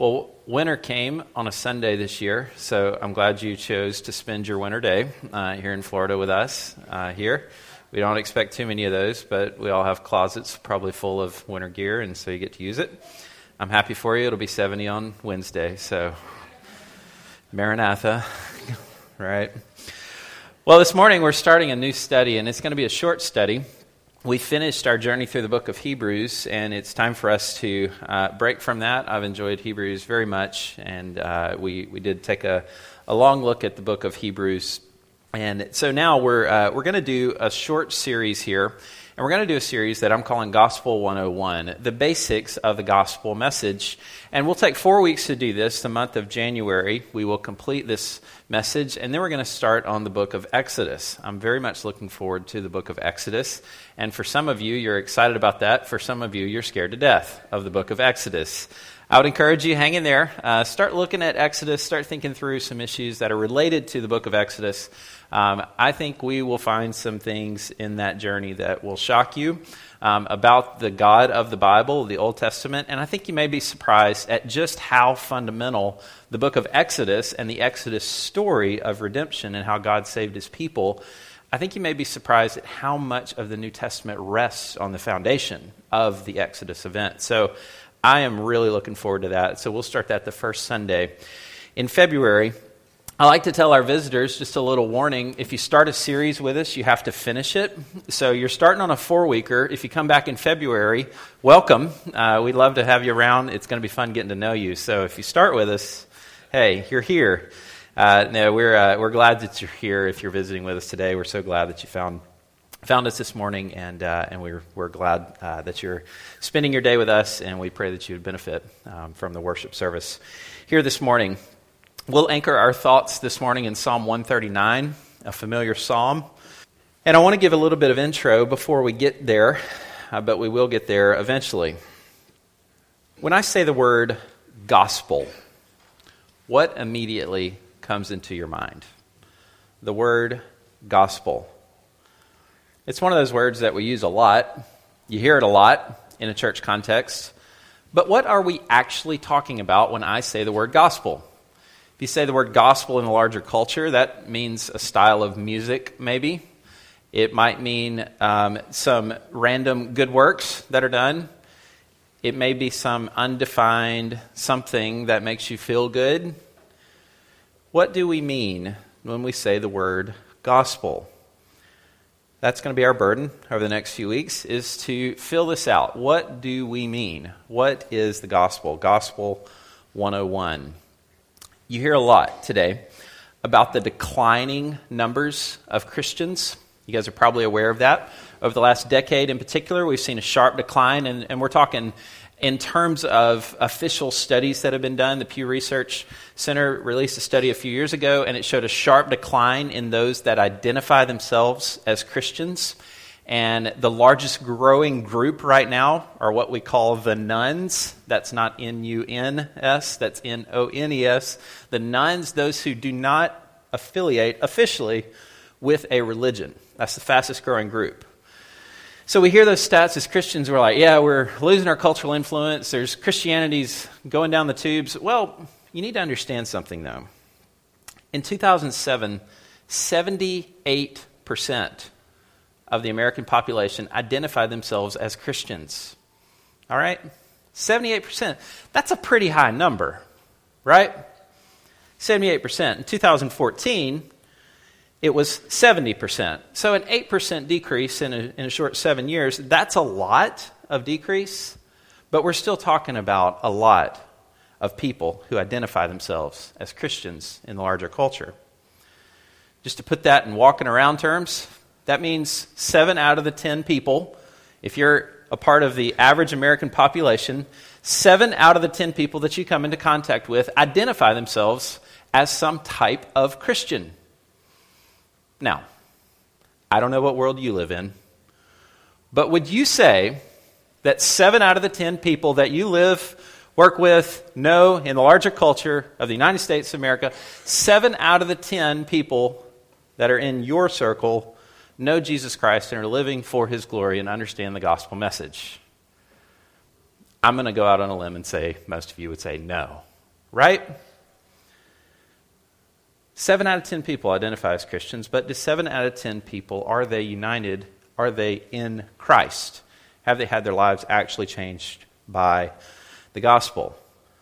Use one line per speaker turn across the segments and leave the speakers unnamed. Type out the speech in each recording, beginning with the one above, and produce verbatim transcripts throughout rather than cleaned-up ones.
Well, winter came on a Sunday this year, so I'm glad you chose to spend your winter day uh, here in Florida with us uh, here. We don't expect too many of those, but we all have closets probably full of winter gear, and so you get to use it. I'm happy for you. It'll be seventy on Wednesday, so Maranatha, right? Well, this morning we're starting a new study, and it's going to be a short study. We finished our journey through the book of Hebrews, and it's time for us to uh, break from that. I've enjoyed Hebrews very much, and uh, we, we did take a, a long look at the book of Hebrews. And so now we're uh, we're going to do a short series here, and we're going to do a series that I'm calling Gospel one oh one, the basics of the gospel message. And we'll take four weeks to do this. The month of January, we will complete this message, and then we're going to start on the book of Exodus. I'm very much looking forward to the book of Exodus, and for some of you, you're excited about that. For some of you, you're scared to death of the book of Exodus. I would encourage you, hang in there. Uh, start looking at Exodus. Start thinking through some issues that are related to the book of Exodus. Um, I think we will find some things in that journey that will shock you um, about the God of the Bible, the Old Testament, and I think you may be surprised at just how fundamental the book of Exodus and the Exodus story of redemption and how God saved his people. I think you may be surprised at how much of the New Testament rests on the foundation of the Exodus event. So I am really looking forward to that. So we'll start that the first Sunday in February. I like to tell our visitors, just a little warning, if you start a series with us, you have to finish it. So you're starting on a four-weeker. If you come back in February, welcome. Uh, we'd love to have you around. It's going to be fun getting to know you. So if you start with us, hey, you're here. Uh, no, we're uh, we're glad that you're here. If you're visiting with us today, we're so glad that you found found us this morning, and uh, and we're we're glad uh, that you're spending your day with us, and we pray that you would benefit um, from the worship service here this morning. We'll anchor our thoughts this morning in Psalm one thirty-nine, a familiar psalm. And I want to give a little bit of intro before we get there, uh, but we will get there eventually. When I say the word gospel, what immediately comes into your mind? The word gospel. It's one of those words that we use a lot. You hear it a lot in a church context. But what are we actually talking about when I say the word gospel? If you say the word gospel in a larger culture, that means a style of music, maybe. It might mean um, some random good works that are done. It may be some undefined something that makes you feel good. What do we mean when we say the word gospel? That's going to be our burden over the next few weeks, is to fill this out. What do we mean? What is the gospel? Gospel one oh one. You hear a lot today about the declining numbers of Christians. You guys are probably aware of that. Over the last decade in particular, we've seen a sharp decline, and, and we're talking in terms of official studies that have been done. The Pew Research Center released a study a few years ago, and it showed a sharp decline in those that identify themselves as Christians. And the largest growing group right now are what we call the nones. That's not N U N S, that's N O N E S. The nones, those who do not affiliate officially with a religion. That's the fastest growing group. So we hear those stats as Christians. We're like, yeah, we're losing our cultural influence. There's Christianity's going down the tubes. Well, you need to understand something, though. In two thousand seven, seventy-eight percent of the American population identified themselves as Christians. All right? seventy-eight percent. That's a pretty high number, right? seventy-eight percent. In two thousand fourteen, it was seventy percent. So an eight percent decrease in a, in a short seven years, that's a lot of decrease, but we're still talking about a lot of people who identify themselves as Christians in the larger culture. Just to put that in walking around terms, that means seven out of the ten people, if you're a part of the average American population, seven out of the ten people that you come into contact with identify themselves as some type of Christian. Now, I don't know what world you live in, but would you say that seven out of the ten people that you live, work with, know in the larger culture of the United States of America, seven out of the ten people that are in your circle know Jesus Christ and are living for his glory and understand the gospel message? I'm going to go out on a limb and say most of you would say no. right? Seven out of ten people identify as Christians, but do seven out of ten people, are they united? Are they in Christ? Have they had their lives actually changed by the gospel?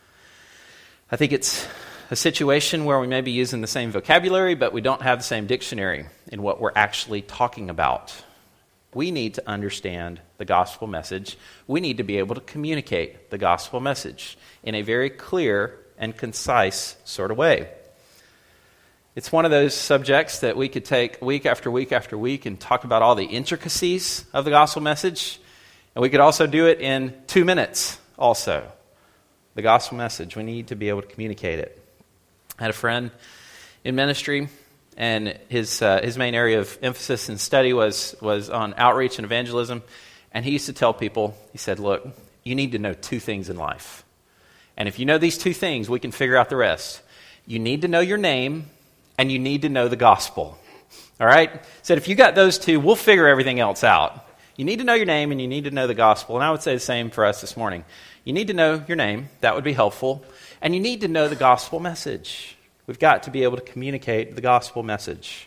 I think it's a situation where we may be using the same vocabulary, but we don't have the same dictionary in what we're actually talking about. We need to understand the gospel message. We need to be able to communicate the gospel message in a very clear and concise sort of way. It's one of those subjects that we could take week after week after week and talk about all the intricacies of the gospel message. And we could also do it in two minutes also. The gospel message, we need to be able to communicate it. I had a friend in ministry, and his uh, his main area of emphasis and study was, was on outreach and evangelism. And he used to tell people, he said, look, you need to know two things in life. And if you know these two things, we can figure out the rest. You need to know your name, and you need to know the gospel. All right? He said, if you got those two, we'll figure everything else out. You need to know your name, and you need to know the gospel. And I would say the same for us this morning. You need to know your name. That would be helpful. And you need to know the gospel message. We've got to be able to communicate the gospel message.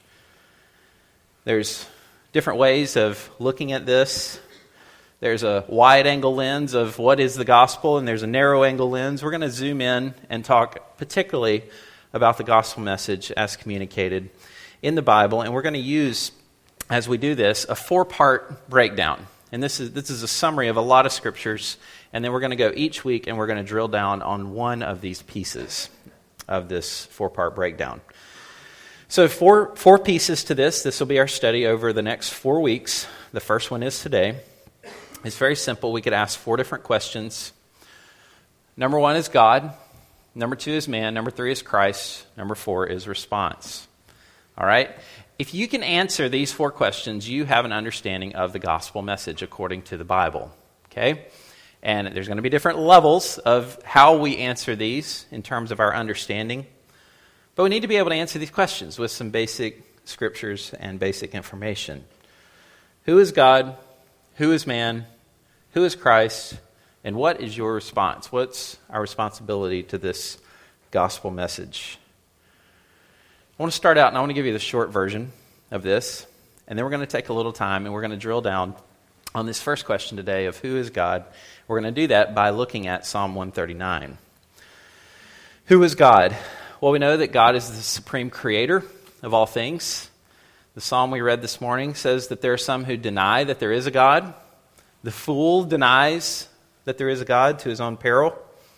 There's different ways of looking at this. There's a wide-angle lens of what is the gospel, and there's a narrow-angle lens. We're going to zoom in and talk particularly about the gospel message as communicated in the Bible. And we're going to use, as we do this, a four-part breakdown. And this is this is a summary of a lot of scriptures. And then we're going to go each week and we're going to drill down on one of these pieces of this four-part breakdown. So four four pieces to this. This will be our study over the next four weeks. The first one is today. It's very simple. We could ask four different questions. Number one is God. Number two is man. Number three is Christ. Number four is response. All right? If you can answer these four questions, you have an understanding of the gospel message according to the Bible. Okay? And there's going to be different levels of how we answer these in terms of our understanding. But we need to be able to answer these questions with some basic scriptures and basic information. Who is God? Who is man? Who is Christ? And what is your response? What's our responsibility to this gospel message? I want to start out and I want to give you the short version of this. And then we're going to take a little time and we're going to drill down on this first question today of who is God. We're going to do that by looking at Psalm one thirty-nine. Who is God? Well, we know that God is the supreme creator of all things. The psalm we read this morning says that there are some who deny that there is a God. The fool denies that there is a God to his own peril.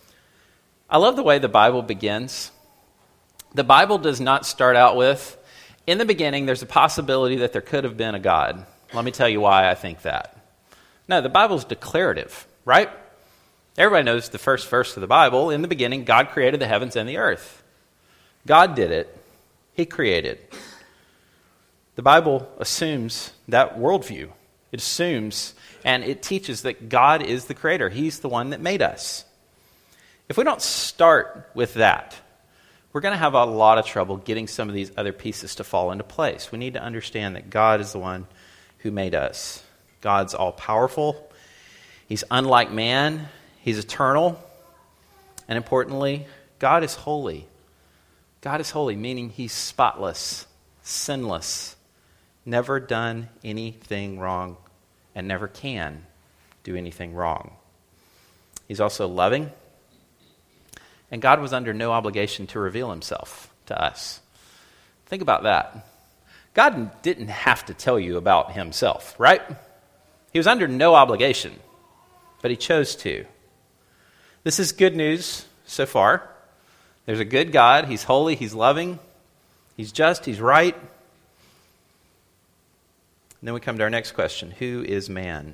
I love the way the Bible begins. The Bible does not start out with, in the beginning, there's a possibility that there could have been a God. Let me tell you why I think that. No, the Bible's declarative, right? Everybody knows the first verse of the Bible. In the beginning, God created the heavens and the earth. God did it. He created. The Bible assumes that worldview. It assumes and it teaches that God is the creator. He's the one that made us. If we don't start with that, we're going to have a lot of trouble getting some of these other pieces to fall into place. We need to understand that God is the one who made us. God's all-powerful. He's unlike man. He's eternal. And importantly, God is holy. God is holy, meaning he's spotless, sinless, never done anything wrong, and never can do anything wrong. He's also loving. And God was under no obligation to reveal himself to us. Think about that. God didn't have to tell you about himself, right? He was under no obligation, but he chose to. This is good news so far. There's a good God. He's holy. He's loving. He's just. He's right. And then we come to our next question. Who is man?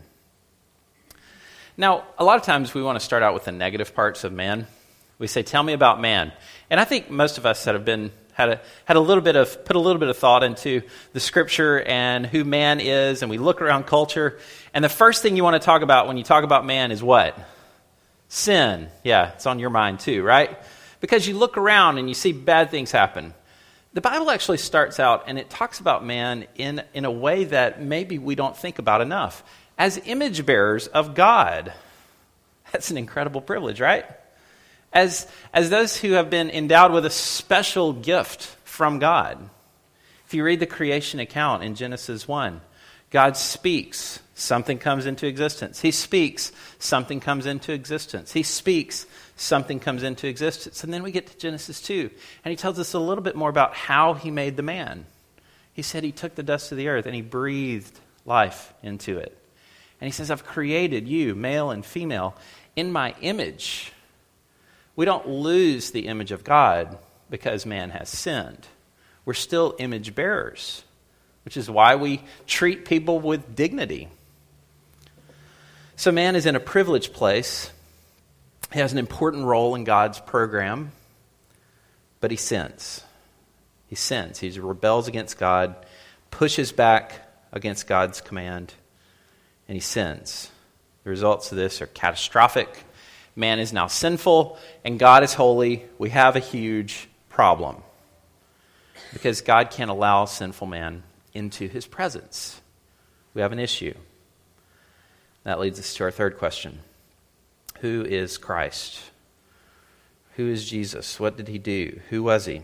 Now, a lot of times we want to start out with the negative parts of man. We say, tell me about man. And I think most of us that have been had a had a little bit of put a little bit of thought into the scripture and who man is, and we look around culture, and the first thing you want to talk about when you talk about man is what? Sin. Yeah, it's on your mind too, right? Because you look around and you see bad things happen. The Bible actually starts out and it talks about man in, in a way that maybe we don't think about enough. As image bearers of God. That's an incredible privilege, right? as, as those who have been endowed with a special gift from God. If you read the creation account in Genesis one, God speaks, something comes into existence. He speaks, something comes into existence. He speaks, something comes into existence. And then we get to Genesis two, and he tells us a little bit more about how he made the man. He said he took the dust of the earth and he breathed life into it. And he says, I've created you, male and female, in my image. We don't lose the image of God because man has sinned. We're still image bearers, which is why we treat people with dignity. So man is in a privileged place. He has an important role in God's program, but he sins. He sins. He rebels against God, pushes back against God's command, and he sins. The results of this are catastrophic. Man is now sinful, and God is holy. We have a huge problem because God can't allow sinful man into his presence. We have an issue. That leads us to our third question. Who is Christ? Who is Jesus? What did he do? Who was he?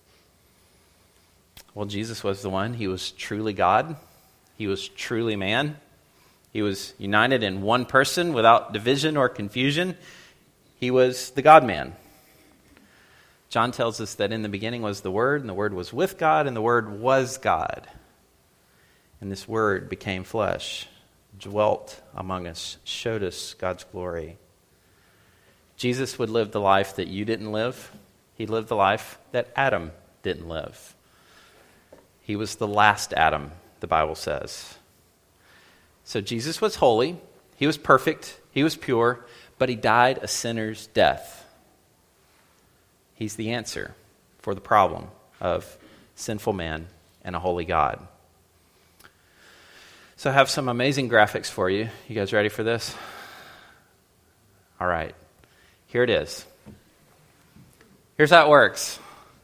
Well, Jesus was the one. He was truly God. He was truly man. He was united in one person without division or confusion. He was the God-man. John tells us that in the beginning was the Word, and the Word was with God, and the Word was God. And this Word became flesh, dwelt among us, showed us God's glory. Jesus would live the life that you didn't live. He lived the life that Adam didn't live. He was the last Adam, the Bible says. So Jesus was holy, he was perfect, he was pure, but he died a sinner's death. He's the answer for the problem of sinful man and a holy God. So I have some amazing graphics for you. You guys ready for this? All right. Here it is. Here's how it works.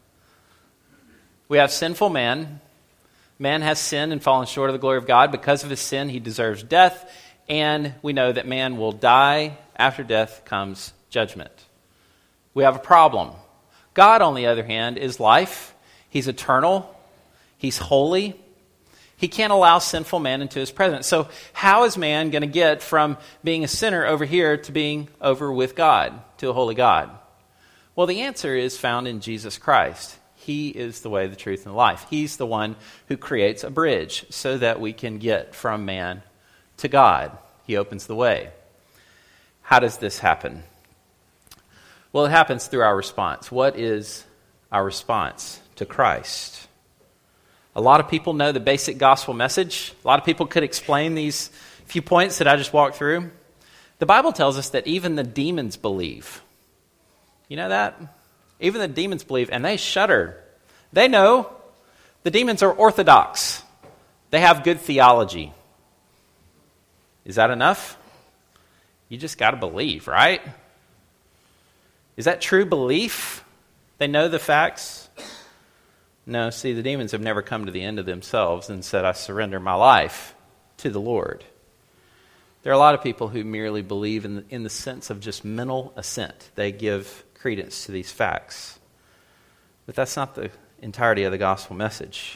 We have sinful man. Man has sinned and fallen short of the glory of God. Because of his sin, he deserves death. And we know that man will die. After death comes judgment. We have a problem. God, on the other hand, is life. He's eternal. He's holy. He can't allow sinful man into his presence. So how is man going to get from being a sinner over here to being over with God, to a holy God? Well, the answer is found in Jesus Christ. He is the way, the truth, and the life. He's the one who creates a bridge so that we can get from man to God. He opens the way. How does this happen? Well, it happens through our response. What is our response to Christ? A lot of people know the basic gospel message. A lot of people could explain these few points that I just walked through. The Bible tells us that even the demons believe. You know that? Even the demons believe, and they shudder. They know the demons are orthodox. They have good theology. Is that enough? You just got to believe, right? Is that true belief? They know the facts? No, see, the demons have never come to the end of themselves and said, I surrender my life to the Lord. There are a lot of people who merely believe in the, in the sense of just mental assent. They give credence to these facts. But that's not the entirety of the gospel message.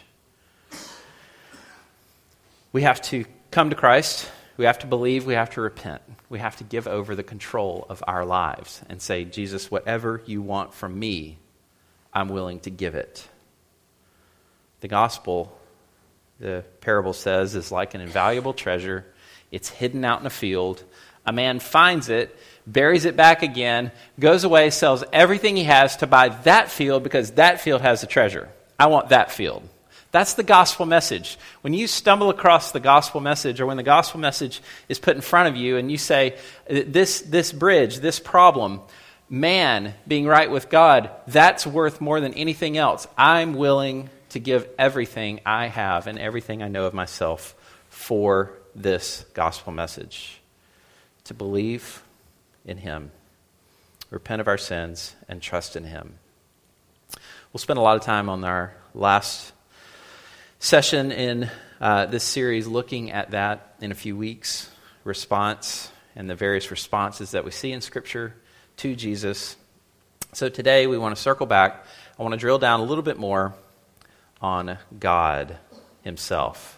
We have to come to Christ. We have to believe. We have to repent. We have to give over the control of our lives and say, Jesus, whatever you want from me, I'm willing to give it. The gospel, the parable says, is like an invaluable treasure. It's hidden out in a field. A man finds it, buries it back again, goes away, sells everything he has to buy that field because that field has the treasure. I want that field. That's the gospel message. When you stumble across the gospel message, or when the gospel message is put in front of you and you say, this, this bridge, this problem, man being right with God, that's worth more than anything else. I'm willing to give everything I have and everything I know of myself for this gospel message. To believe in him, repent of our sins, and trust in him. We'll spend a lot of time on our last session in uh, this series looking at that in a few weeks. Response and the various responses that we see in Scripture to Jesus. So today we want to circle back. I want to drill down a little bit more on God himself.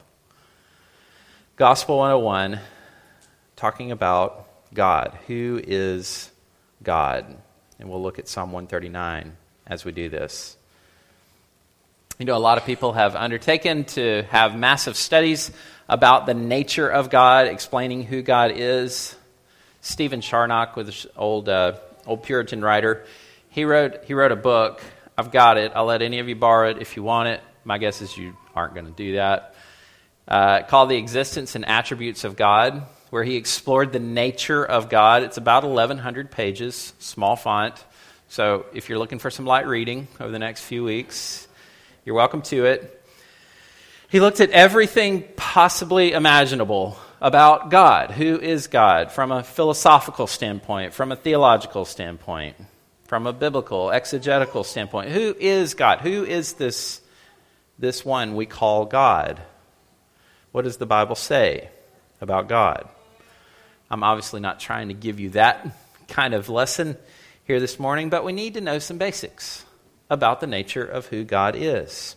Gospel one oh one, talking about God. Who is God? And we'll look at Psalm one thirty-nine as we do this. You know, a lot of people have undertaken to have massive studies about the nature of God, explaining who God is. Stephen Charnock, with this old uh, old Puritan writer, he wrote he wrote a book. I've got it. I'll let any of you borrow it if you want it. My guess is you aren't going to do that. Uh, called The Existence and Attributes of God, where he explored the nature of God. It's about eleven hundred pages, small font. So if you're looking for some light reading over the next few weeks, you're welcome to it. He looked at everything possibly imaginable about God. Who is God? From a philosophical standpoint, from a theological standpoint, from a biblical, exegetical standpoint. Who is God? Who is this, this one we call God? What does the Bible say about God? I'm obviously not trying to give you that kind of lesson here this morning, but we need to know some basics about the nature of who God is.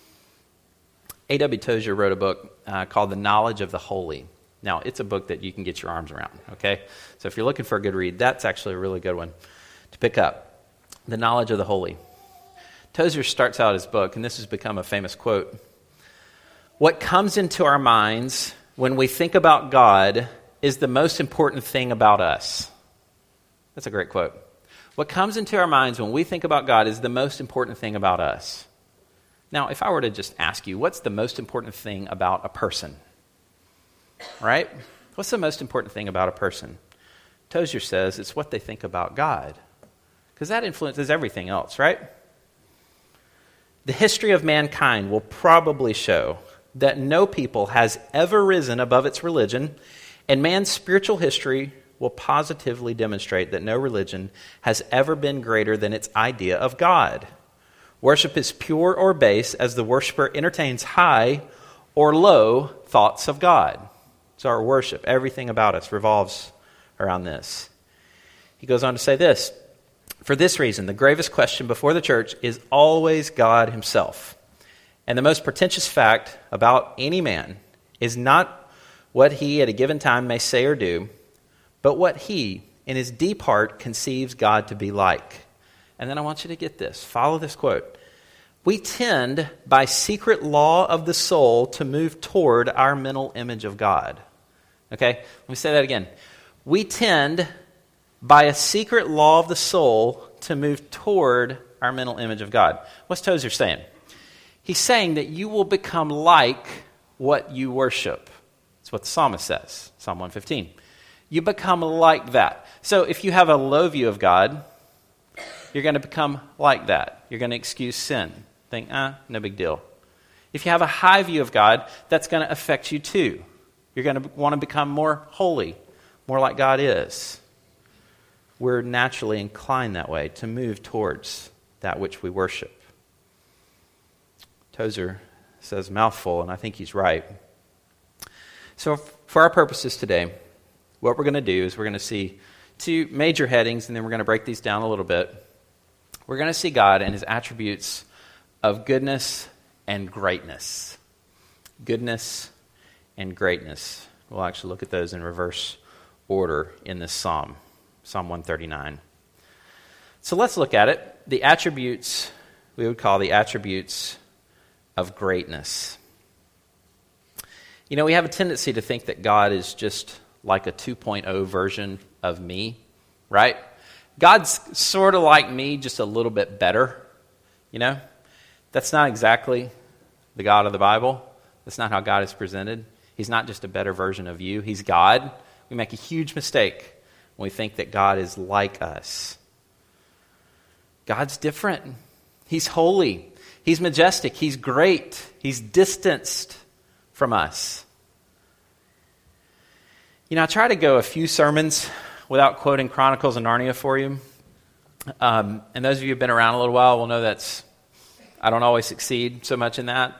A W Tozer wrote a book uh, called The Knowledge of the Holy. Now, it's a book that you can get your arms around, okay? So if you're looking for a good read, that's actually a really good one to pick up. The Knowledge of the Holy. Tozer starts out his book, and this has become a famous quote. What comes into our minds when we think about God is the most important thing about us. That's a great quote. What comes into our minds when we think about God is the most important thing about us. Now, if I were to just ask you, what's the most important thing about a person? Right? What's the most important thing about a person? Tozer says it's what they think about God, because that influences everything else, right? The history of mankind will probably show that no people has ever risen above its religion, and man's spiritual history will positively demonstrate that no religion has ever been greater than its idea of God. Worship is pure or base as the worshiper entertains high or low thoughts of God. So our worship, everything about us revolves around this. He goes on to say this. For this reason, the gravest question before the church is always God himself. And the most pretentious fact about any man is not what he at a given time may say or do, but what he, in his deep heart, conceives God to be like. And then I want you to get this. Follow this quote. We tend, by secret law of the soul, to move toward our mental image of God. Okay? Let me say that again. We tend, by a secret law of the soul, to move toward our mental image of God. What's Tozer saying? He's saying that you will become like what you worship. That's what the psalmist says, Psalm one fifteen. You become like that. So if you have a low view of God, you're going to become like that. You're going to excuse sin. Think, ah, no big deal. If you have a high view of God, that's going to affect you too. You're going to want to become more holy, more like God is. We're naturally inclined that way to move towards that which we worship. Tozer says mouthful, and I think he's right. So for our purposes today, what we're going to do is we're going to see two major headings, and then we're going to break these down a little bit. We're going to see God and his attributes of goodness and greatness. Goodness and greatness. We'll actually look at those in reverse order in this psalm, Psalm one thirty-nine. So let's look at it. The attributes, we would call the attributes of greatness. You know, we have a tendency to think that God is just like a two point oh version of me, right? God's sort of like me, just a little bit better, you know? That's not exactly the God of the Bible. That's not how God is presented. He's not just a better version of you. He's God. We make a huge mistake when we think that God is like us. God's different. He's holy. He's majestic. He's great. He's distanced from us. You know, I try to go a few sermons without quoting Chronicles of Narnia for you. Um, and those of you who have been around a little while will know that's, I don't always succeed so much in that.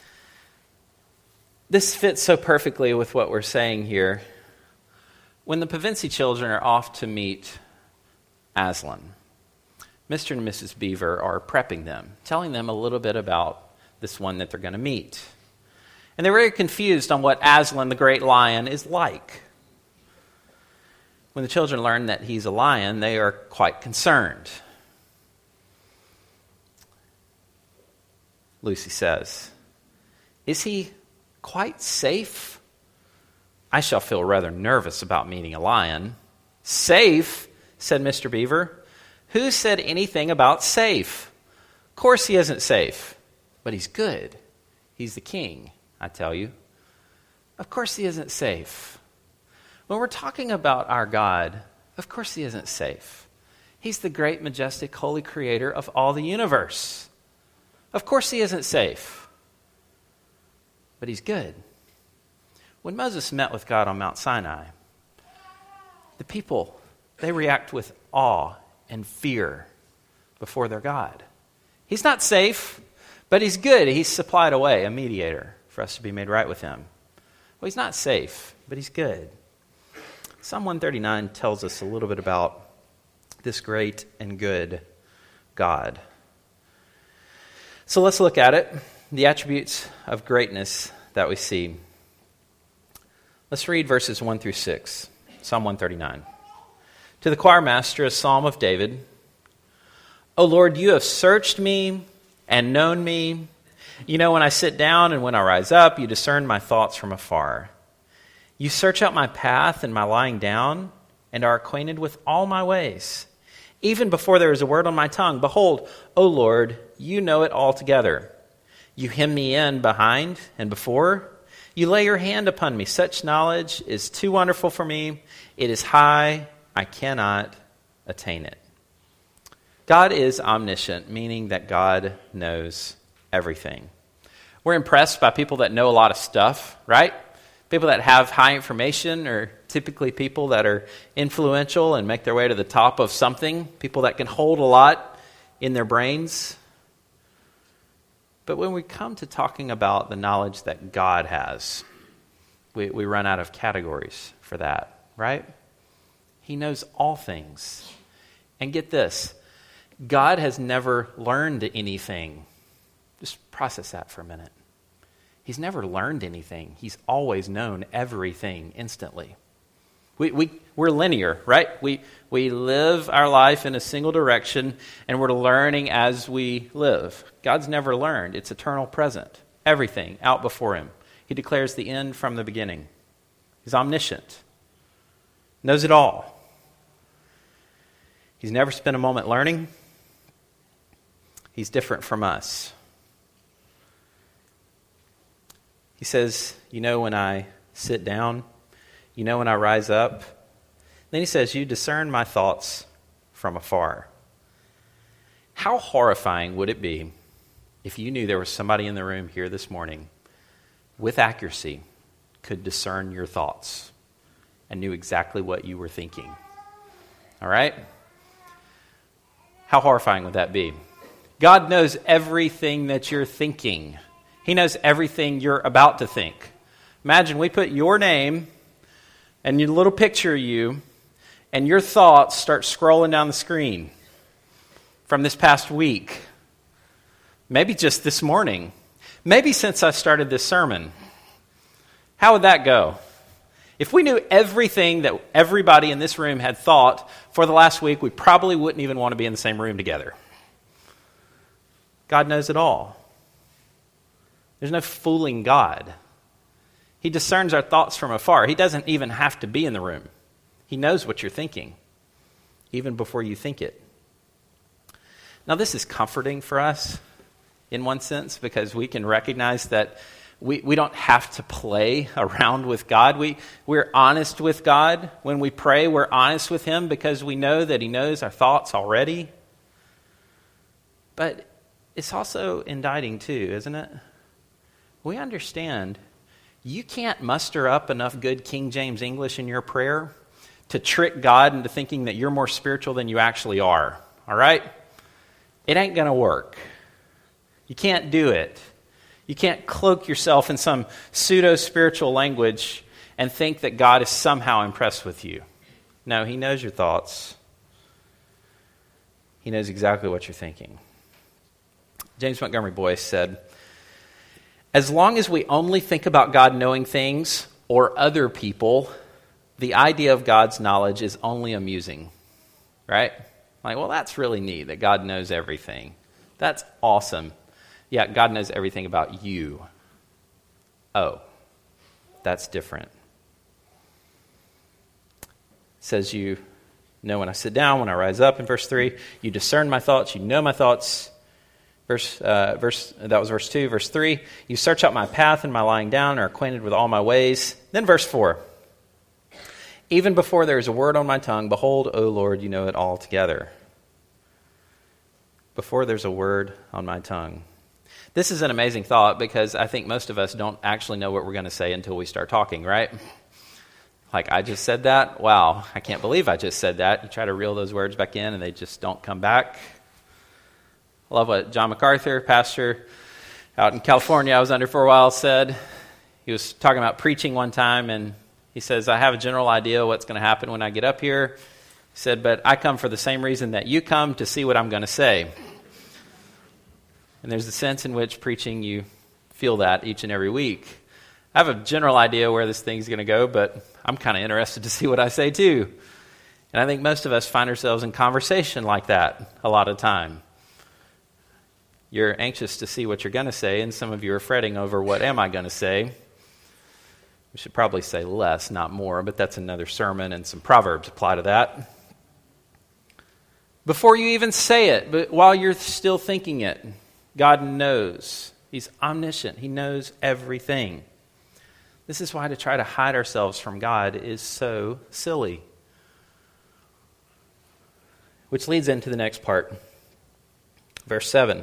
This fits so perfectly with what we're saying here. When the Pevensie children are off to meet Aslan, Mister and Missus Beaver are prepping them, telling them a little bit about this one that they're going to meet. And they're very confused on what Aslan, the great lion, is like. When the children learn that he's a lion, they are quite concerned. Lucy says, "Is he quite safe? I shall feel rather nervous about meeting a lion." "Safe?" said Mister Beaver. "Who said anything about safe? Of course he isn't safe, but he's good. He's the king, I tell you. Of course he isn't safe. When we're talking about our God, of course he isn't safe. He's the great, majestic, holy creator of all the universe. Of course he isn't safe, but he's good." When Moses met with God on Mount Sinai, the people, they react with awe and fear before their God. He's not safe, but he's good. He's supplied a way, a mediator, for us to be made right with him. Well, he's not safe, but he's good. Psalm one thirty-nine tells us a little bit about this great and good God. So let's look at it, the attributes of greatness that we see. Let's read verses one through six, Psalm one thirty-nine. To the choir master, a psalm of David. "O Lord, you have searched me and known me. You know when I sit down and when I rise up, you discern my thoughts from afar. You search out my path and my lying down, and are acquainted with all my ways. Even before there is a word on my tongue, behold, O Lord, you know it altogether. You hem me in behind and before. You lay your hand upon me. Such knowledge is too wonderful for me. It is high. I cannot attain it." God is omniscient, meaning that God knows everything. We're impressed by people that know a lot of stuff, right? People that have high information are typically people that are influential and make their way to the top of something, people that can hold a lot in their brains. But when we come to talking about the knowledge that God has, we, we run out of categories for that, right? He knows all things. And get this, God has never learned anything. Just process that for a minute. He's never learned anything. He's always known everything instantly. We, we, we're linear, right? We, we live our life in a single direction, and we're learning as we live. God's never learned. It's eternal present. Everything out before him. He declares the end from the beginning. He's omniscient. Knows it all. He's never spent a moment learning. He's different from us. He says, you know when I sit down, you know when I rise up. Then he says, you discern my thoughts from afar. How horrifying would it be if you knew there was somebody in the room here this morning with accuracy could discern your thoughts and knew exactly what you were thinking? All right? How horrifying would that be? God knows everything that you're thinking. He knows everything you're about to think. Imagine we put your name and your little picture of you, and your thoughts start scrolling down the screen from this past week. Maybe just this morning. Maybe since I started this sermon. How would that go? If we knew everything that everybody in this room had thought for the last week, we probably wouldn't even want to be in the same room together. God knows it all. There's no fooling God. He discerns our thoughts from afar. He doesn't even have to be in the room. He knows what you're thinking, even before you think it. Now, this is comforting for us in one sense, because we can recognize that we, we don't have to play around with God. We, we're honest with God. When we pray, we're honest with him because we know that he knows our thoughts already. But it's also indicting too, isn't it? We understand you can't muster up enough good King James English in your prayer to trick God into thinking that you're more spiritual than you actually are. All right? It ain't going to work. You can't do it. You can't cloak yourself in some pseudo-spiritual language and think that God is somehow impressed with you. No, he knows your thoughts. He He knows exactly what you're thinking. James Montgomery Boyce said, "As long as we only think about God knowing things or other people, the idea of God's knowledge is only amusing." Right? Like, well, that's really neat that God knows everything. That's awesome. Yeah, God knows everything about you. Oh, that's different. It says you know when I sit down, when I rise up in verse three. You discern my thoughts. You know my thoughts. Verse, uh, verse that was verse two. Verse three, you search out my path and my lying down, are acquainted with all my ways. Then verse four, even before there is a word on my tongue, behold, O Lord, you know it all together. Before there's a word on my tongue. This is an amazing thought because I think most of us don't actually know what we're going to say until we start talking, right? Like, I just said that? Wow, I can't believe I just said that. You try to reel those words back in and they just don't come back. I love what John MacArthur, pastor out in California I was under for a while, said. He was talking about preaching one time, and he says, I have a general idea what's going to happen when I get up here. He said, but I come for the same reason that you come, to see what I'm going to say. And there's a sense in which preaching, you feel that each and every week. I have a general idea where this thing's going to go, but I'm kind of interested to see what I say too. And I think most of us find ourselves in conversation like that a lot of time. You're anxious to see what you're going to say, and some of you are fretting over what am I going to say. We should probably say less, not more, but that's another sermon, and some Proverbs apply to that. Before you even say it, but while you're still thinking it, God knows. He's omniscient. He knows everything. This is why to try to hide ourselves from God is so silly. Which leads into the next part. Verse seven.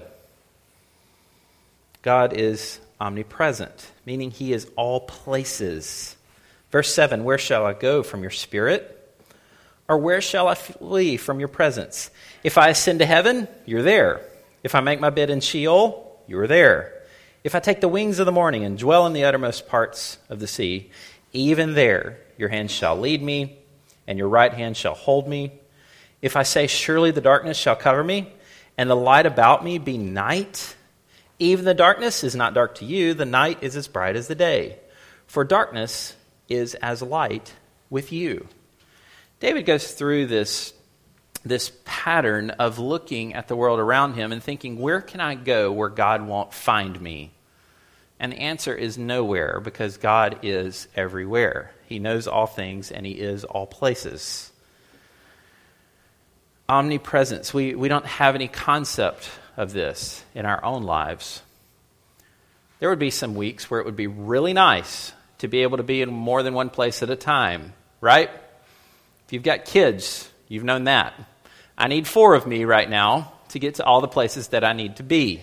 God is omnipresent, meaning he is all places. Verse seven, where shall I go from your spirit? Or where shall I flee from your presence? If I ascend to heaven, you're there. If I make my bed in Sheol, you are there. If I take the wings of the morning and dwell in the uttermost parts of the sea, even there your hand shall lead me, and your right hand shall hold me. If I say, surely the darkness shall cover me, and the light about me be night, even the darkness is not dark to you, the night is as bright as the day. For darkness is as light with you. David goes through this, this pattern of looking at the world around him and thinking, where can I go where God won't find me? And the answer is nowhere, because God is everywhere. He knows all things, and he is all places. Omnipresence. We, we don't have any concept of this in our own lives. There would be some weeks where it would be really nice to be able to be in more than one place at a time, right? If you've got kids, you've known that. I need four of me right now to get to all the places that I need to be.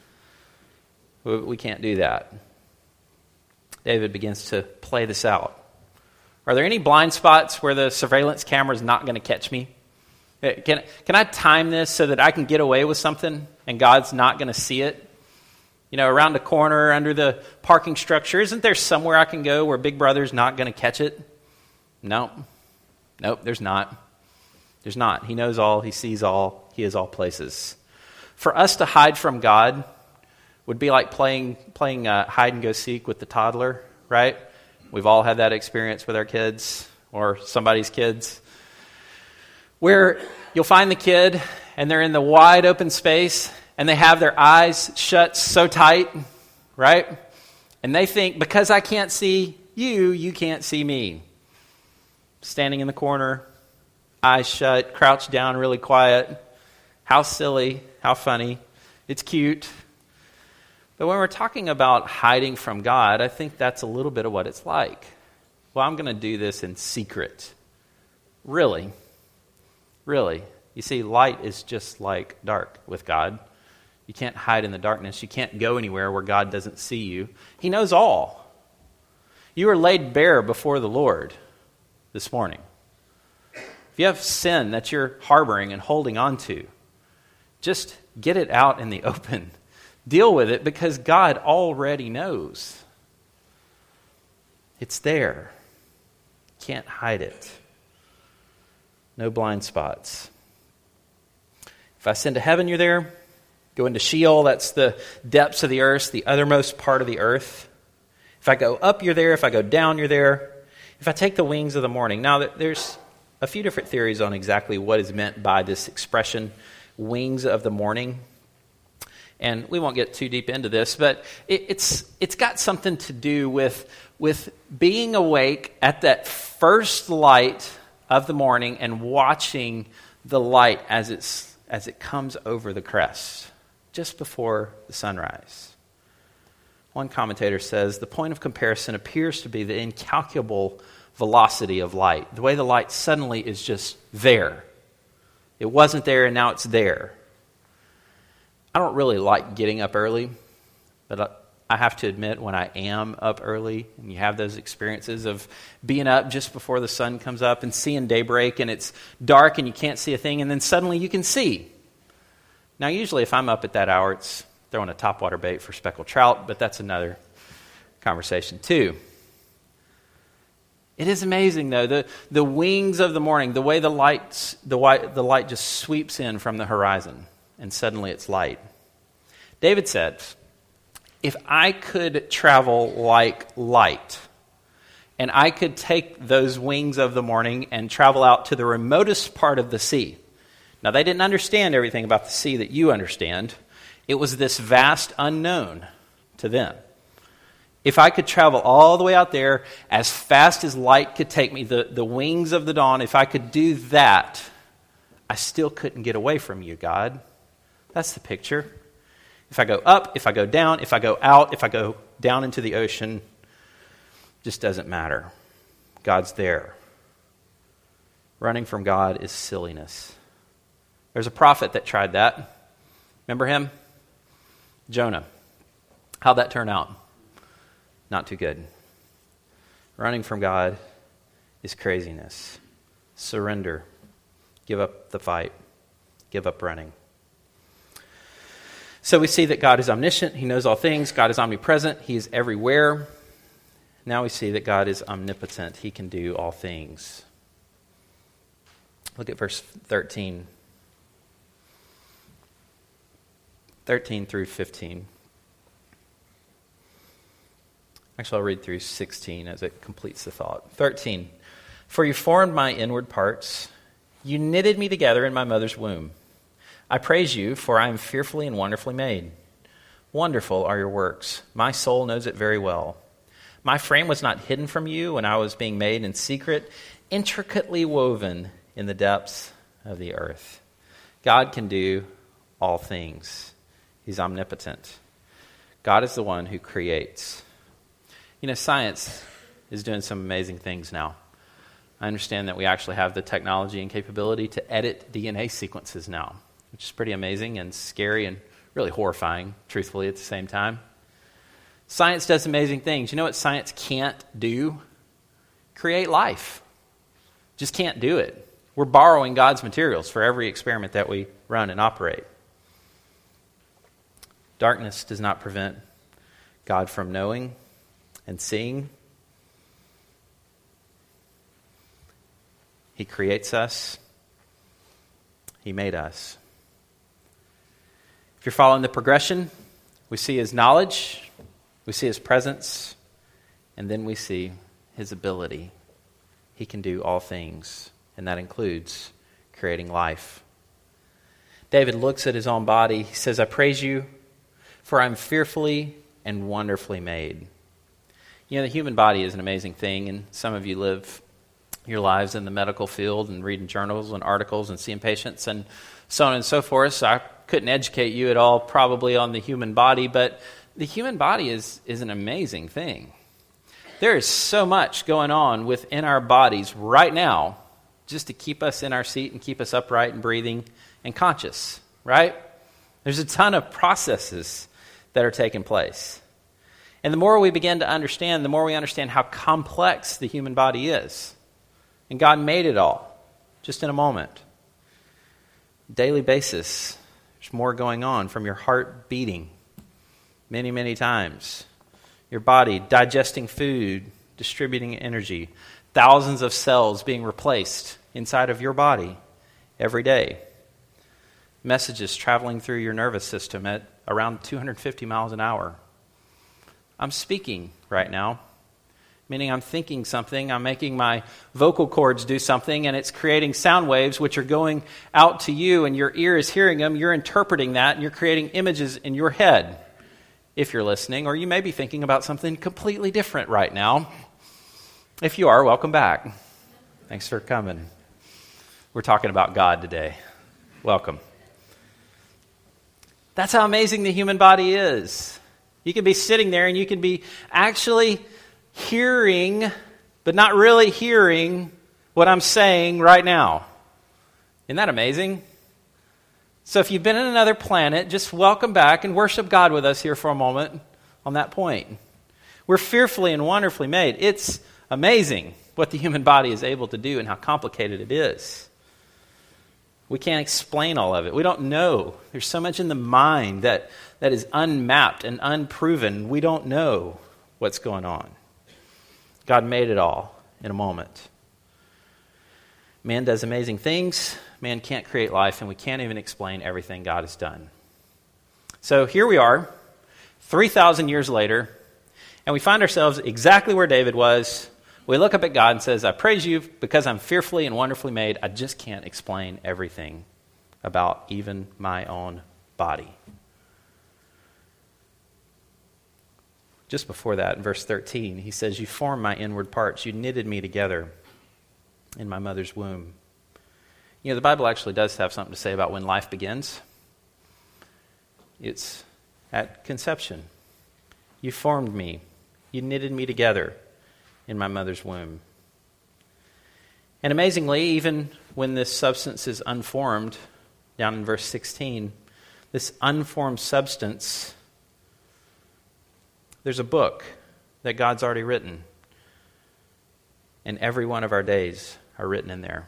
We can't do that. David begins to play this out. Are there any blind spots where the surveillance camera is not going to catch me? Can, can I time this so that I can get away with something and God's not going to see it? You know, around the corner, under the parking structure, isn't there somewhere I can go where Big Brother's not going to catch it? No. Nope, there's not. There's not. He knows all. He sees all. He is all places. For us to hide from God would be like playing playing uh, hide and go seek with the toddler, right? We've all had that experience with our kids or somebody's kids, where you'll find the kid and they're in the wide open space and they have their eyes shut so tight, right? And they think, because I can't see you, you can't see me. Standing in the corner, eyes shut, crouched down really quiet. How silly, how funny. It's cute. But when we're talking about hiding from God, I think that's a little bit of what it's like. Well, I'm going to do this in secret. Really? Really? You see, light is just like dark with God. You can't hide in the darkness. You can't go anywhere where God doesn't see you. He knows all. You are laid bare before the Lord this morning. If you have sin that you're harboring and holding on to, just get it out in the open. Deal with it, because God already knows. It's there. Can't hide it. No blind spots. If I ascend to heaven, you're there. Go into Sheol, that's the depths of the earth, the othermost part of the earth. If I go up, you're there. If I go down, you're there. If I take the wings of the morning. Now, there's a few different theories on exactly what is meant by this expression, wings of the morning. And we won't get too deep into this, but it, it's it's got something to do with, with being awake at that first light of the morning and watching the light as it's as it comes over the crest, just before the sunrise. One commentator says, the point of comparison appears to be the incalculable velocity of light, the way the light suddenly is just there. It wasn't there and now it's there. I don't really like getting up early, but I, I have to admit when I am up early and you have those experiences of being up just before the sun comes up and seeing daybreak and it's dark and you can't see a thing and then suddenly you can see. Now usually if I'm up at that hour, it's throwing a topwater bait for speckled trout, but that's another conversation too. It is amazing though, the, the wings of the morning, the way the lights, the, white, the light just sweeps in from the horizon and suddenly it's light. David said, if I could travel like light, and I could take those wings of the morning and travel out to the remotest part of the sea. Now, they didn't understand everything about the sea that you understand. It was this vast unknown to them. If I could travel all the way out there as fast as light could take me, the, the wings of the dawn, if I could do that, I still couldn't get away from you, God. That's the picture. If I go up, if I go down, if I go out, if I go down into the ocean, just doesn't matter. God's there. Running from God is silliness. There's a prophet that tried that. Remember him? Jonah. How'd that turn out? Not too good. Running from God is craziness. Surrender. Give up the fight. Give up running. So we see that God is omniscient. He knows all things. God is omnipresent. He is everywhere. Now we see that God is omnipotent. He can do all things. Look at verse thirteen. thirteen through fifteen. Actually, I'll read through sixteen as it completes the thought. thirteen. For you formed my inward parts. You knitted me together in my mother's womb. I praise you, for I am fearfully and wonderfully made. Wonderful are your works. My soul knows it very well. My frame was not hidden from you when I was being made in secret, intricately woven in the depths of the earth. God can do all things. He's omnipotent. God is the one who creates. You know, science is doing some amazing things now. I understand that we actually have the technology and capability to edit D N A sequences now, which is pretty amazing and scary and really horrifying, truthfully, at the same time. Science does amazing things. You know what science can't do? Create life. Just can't do it. We're borrowing God's materials for every experiment that we run and operate. Darkness does not prevent God from knowing and seeing. He creates us. He made us. If you're following the progression, we see his knowledge, we see his presence, and then we see his ability. He can do all things, and that includes creating life. David looks at his own body. He says, I praise you, for I'm fearfully and wonderfully made. You know, the human body is an amazing thing, and some of you live your lives in the medical field and reading journals and articles and seeing patients and so on and so forth. So I couldn't educate you at all probably on the human body, but the human body is, is an amazing thing. There is so much going on within our bodies right now just to keep us in our seat and keep us upright and breathing and conscious, right? There's a ton of processes that are taking place. And the more we begin to understand, the more we understand how complex the human body is. And God made it all, just in a moment. Daily basis, there's more going on, from your heart beating many, many times. Your body digesting food, distributing energy. Thousands of cells being replaced inside of your body every day. messages traveling through your nervous system at around two hundred fifty miles an hour. I'm speaking right now, meaning I'm thinking something, I'm making my vocal cords do something, and it's creating sound waves which are going out to you, and your ear is hearing them, you're interpreting that, and you're creating images in your head, if you're listening, or you may be thinking about something completely different right now. If you are, welcome back. Thanks for coming. We're talking about God today. Welcome. That's how amazing the human body is. You can be sitting there and you can be actually hearing, but not really hearing what I'm saying right now. Isn't that amazing? So if you've been in another planet, just welcome back and worship God with us here for a moment on that point. We're fearfully and wonderfully made. It's amazing what the human body is able to do and how complicated it is. We can't explain all of it. We don't know. There's so much in the mind that, that is unmapped and unproven. We don't know what's going on. God made it all in a moment. Man does amazing things. Man can't create life, and we can't even explain everything God has done. So here we are, three thousand years later, and we find ourselves exactly where David was. We look up at God and says, I praise you because I'm fearfully and wonderfully made. I just can't explain everything about even my own body. Just before that, in verse thirteen, he says, you formed my inward parts. You knitted me together in my mother's womb. You know, the Bible actually does have something to say about when life begins. It's at conception. You formed me. You knitted me together in my mother's womb. And amazingly, even when this substance is unformed, down in verse sixteen, this unformed substance, there's a book that God's already written. And every one of our days are written in there.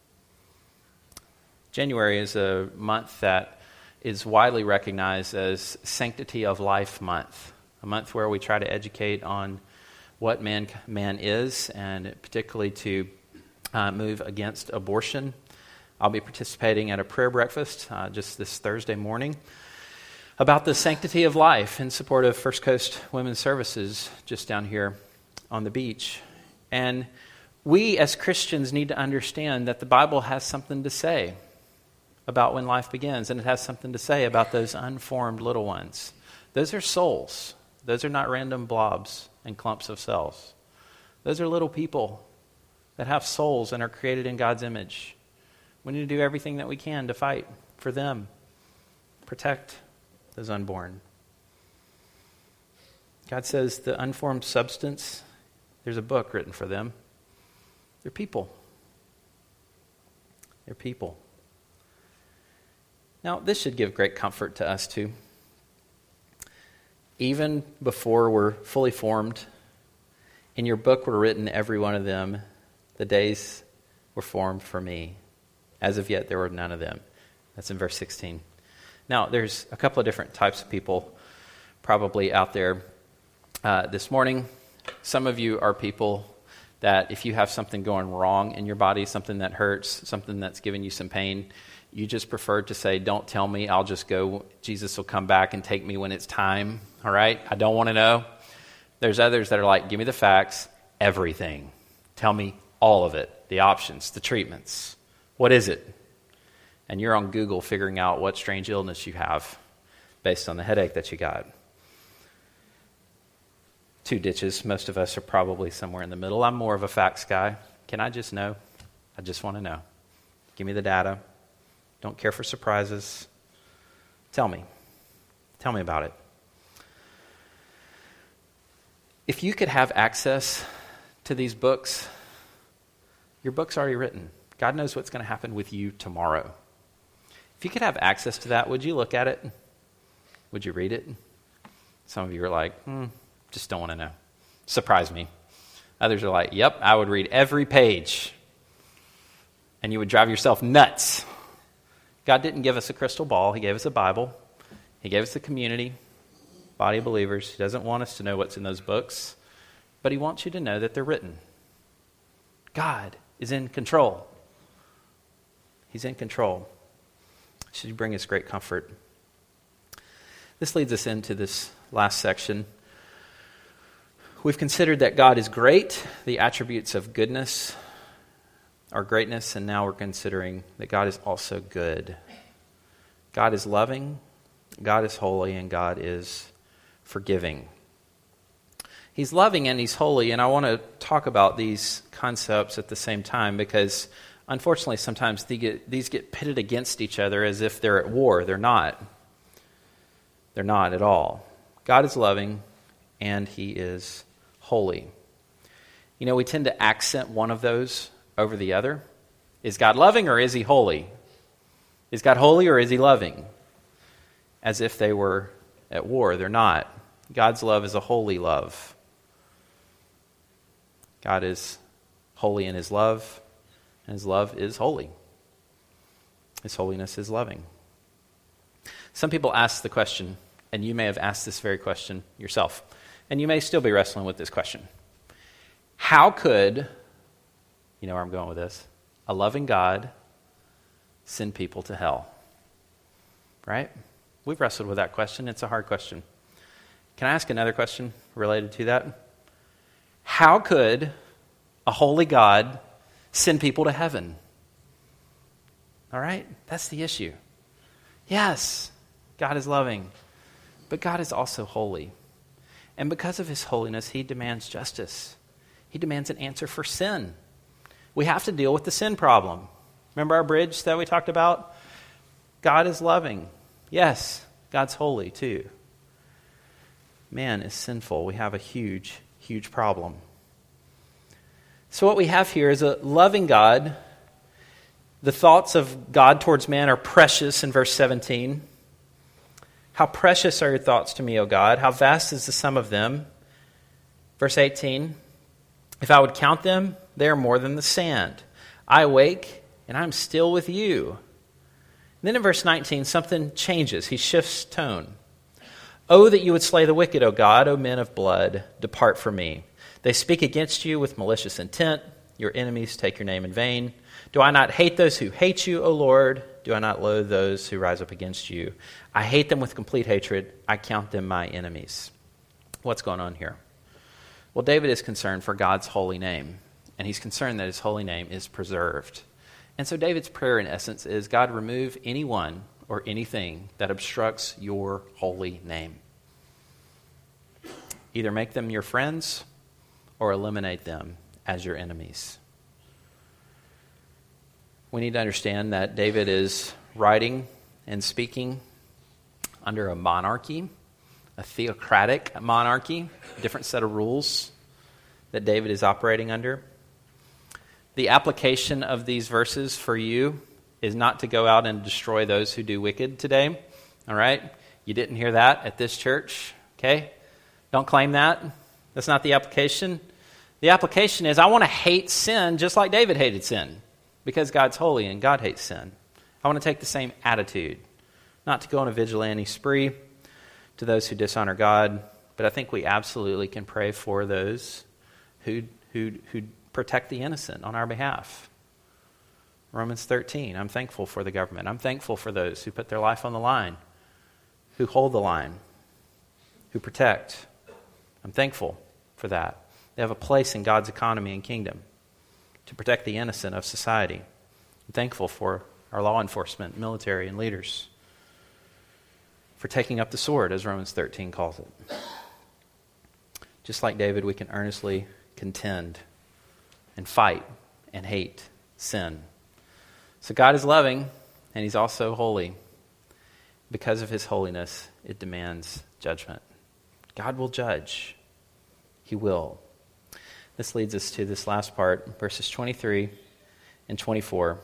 January is a month that is widely recognized as Sanctity of Life Month, a month where we try to educate on what man man is, and particularly to uh, move against abortion. I'll be participating at a prayer breakfast uh, just this Thursday morning about the sanctity of life in support of First Coast Women's Services just down here on the beach. And we as Christians need to understand that the Bible has something to say about when life begins, and it has something to say about those unformed little ones. Those are souls. Those are not random blobs and clumps of cells. Those are little people that have souls and are created in God's image. We need to do everything that we can to fight for them, protect those unborn. God says the unformed substance, there's a book written for them. They're people. They're people. Now, this should give great comfort to us too. Even before we're fully formed, in your book were written, every one of them, the days were formed for me. As of yet, there were none of them. That's in verse sixteen. Now, there's a couple of different types of people probably out there uh, this morning. Some of you are people that if you have something going wrong in your body, something that hurts, something that's giving you some pain, you just prefer to say, don't tell me, I'll just go. Jesus will come back and take me when it's time, all right? I don't want to know. There's others that are like, give me the facts, everything. Tell me all of it, the options, the treatments. What is it? And you're on Google figuring out what strange illness you have based on the headache that you got. Two ditches. Most of us are probably somewhere in the middle. I'm more of a facts guy. Can I just know? I just want to know. Give me the data. Don't care for surprises. Tell me. Tell me about it. If you could have access to these books, your book's already written. God knows what's going to happen with you tomorrow. If you could have access to that, would you look at it? Would you read it? Some of you are like, hmm, just don't want to know. Surprise me. Others are like, yep, I would read every page. And you would drive yourself nuts. God didn't give us a crystal ball. He gave us a Bible. He gave us a community, body of believers. He doesn't want us to know what's in those books, but he wants you to know that they're written. God is in control. He's in control. Should bring us great comfort. This leads us into this last section. We've considered that God is great, the attributes of goodness are greatness, and now we're considering that God is also good. God is loving, God is holy, and God is forgiving. He's loving and He's holy, and I want to talk about these concepts at the same time because unfortunately sometimes they get, these get pitted against each other as if they're at war. They're not. They're not at all. God is loving and He is holy. You know, we tend to accent one of those over the other. Is God loving or is He holy? Is God holy or is He loving? As if they were at war. They're not. God's love is a holy love. God is holy in His love, and His love is holy. His holiness is loving. Some people ask the question, and you may have asked this very question yourself, and you may still be wrestling with this question. How could, you know where I'm going with this, a loving God send people to hell? Right? We've wrestled with that question. It's a hard question. Can I ask another question related to that? How could a holy God send people to heaven? All right? That's the issue. Yes, God is loving, but God is also holy. And because of His holiness, He demands justice. He demands an answer for sin. We have to deal with the sin problem. Remember our bridge that we talked about? God is loving. Yes, God's holy too. Man is sinful. We have a huge, huge problem. So what we have here is a loving God. The thoughts of God towards man are precious in verse seventeen. How precious are your thoughts to me, O God? How vast is the sum of them? Verse eighteen. If I would count them, they are more than the sand. I awake, and I'm still with you. And then in verse nineteen, something changes. He shifts tone. Oh, that you would slay the wicked, O God, O men of blood, depart from me. They speak against you with malicious intent. Your enemies take your name in vain. Do I not hate those who hate you, O Lord? Do I not loathe those who rise up against you? I hate them with complete hatred. I count them my enemies. What's going on here? Well, David is concerned for God's holy name, and he's concerned that His holy name is preserved. And so David's prayer, in essence, is, God, remove anyone or anything that obstructs your holy name. Either make them your friends or eliminate them as your enemies. We need to understand that David is writing and speaking under a monarchy, a theocratic monarchy, a different set of rules that David is operating under. The application of these verses for you is not to go out and destroy those who do wicked today. All right? You didn't hear that at this church, okay? Don't claim that. That's not the application. The application is, I want to hate sin just like David hated sin, because God's holy and God hates sin. I want to take the same attitude, not to go on a vigilante spree to those who dishonor God, but I think we absolutely can pray for those who who who protect the innocent on our behalf. Romans thirteen, I'm thankful for the government. I'm thankful for those who put their life on the line, who hold the line, who protect. I'm thankful for that. They have a place in God's economy and kingdom to protect the innocent of society. I'm thankful for our law enforcement, military, and leaders for taking up the sword, as Romans thirteen calls it. Just like David, we can earnestly contend and fight and hate sin. So God is loving, and He's also holy. Because of His holiness, it demands judgment. God will judge. He will. This leads us to this last part, verses twenty-three and twenty-four.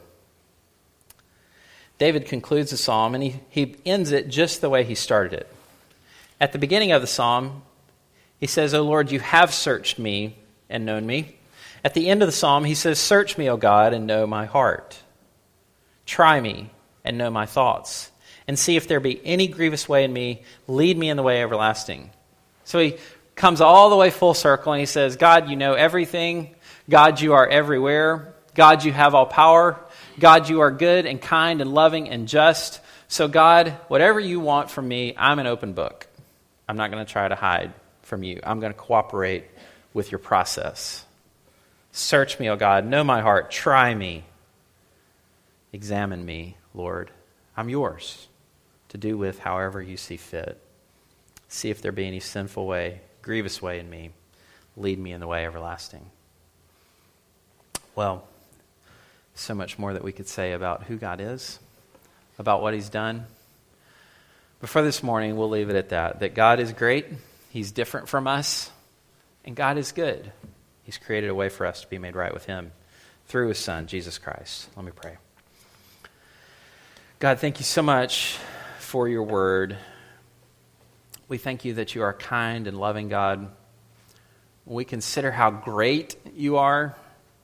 David concludes the psalm, and he, he ends it just the way he started it. At the beginning of the psalm, he says, O Lord, you have searched me and known me. At the end of the psalm, he says, search me, O God, and know my heart. Try me and know my thoughts, and see if there be any grievous way in me. Lead me in the way everlasting. So he comes all the way full circle, and he says, God, you know everything. God, you are everywhere. God, you have all power. God, you are good and kind and loving and just. So God, whatever you want from me, I'm an open book. I'm not going to try to hide from you. I'm going to cooperate with your process. Search me, O God. Know my heart. Try me. Examine me, Lord. I'm yours to do with however you see fit. See if there be any sinful way, grievous way in me. Lead me in the way everlasting. Well, so much more that we could say about who God is, about what he's done. But for this morning, we'll leave it at that. That God is great, he's different from us, and God is good. He's created a way for us to be made right with him through his Son, Jesus Christ. Let me pray. God, thank you so much for your word. We thank you that you are a kind and loving God. We consider how great you are.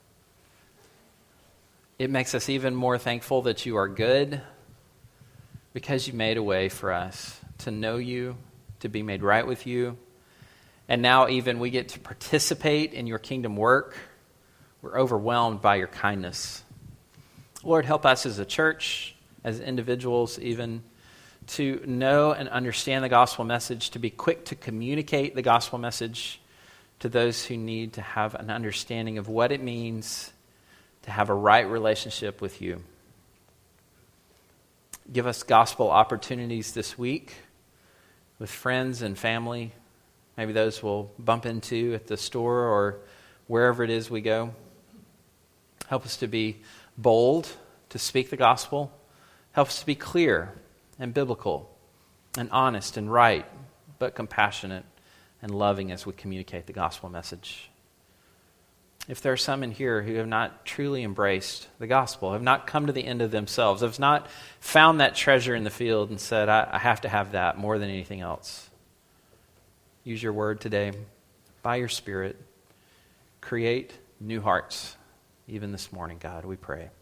It makes us even more thankful that you are good because you made a way for us to know you, to be made right with you. And now even we get to participate in your kingdom work. We're overwhelmed by your kindness. Lord, help us as a church, as individuals even, to know and understand the gospel message, to be quick to communicate the gospel message to those who need to have an understanding of what it means to have a right relationship with you. Give us gospel opportunities this week with friends and family. Maybe those we'll bump into at the store or wherever it is we go. Help us to be bold to speak the gospel. Help us to be clear and biblical and honest and right, but compassionate and loving as we communicate the gospel message. If there are some in here who have not truly embraced the gospel, have not come to the end of themselves, have not found that treasure in the field and said, I, I have to have that more than anything else, use your word today, by your Spirit, create new hearts, even this morning, God, we pray.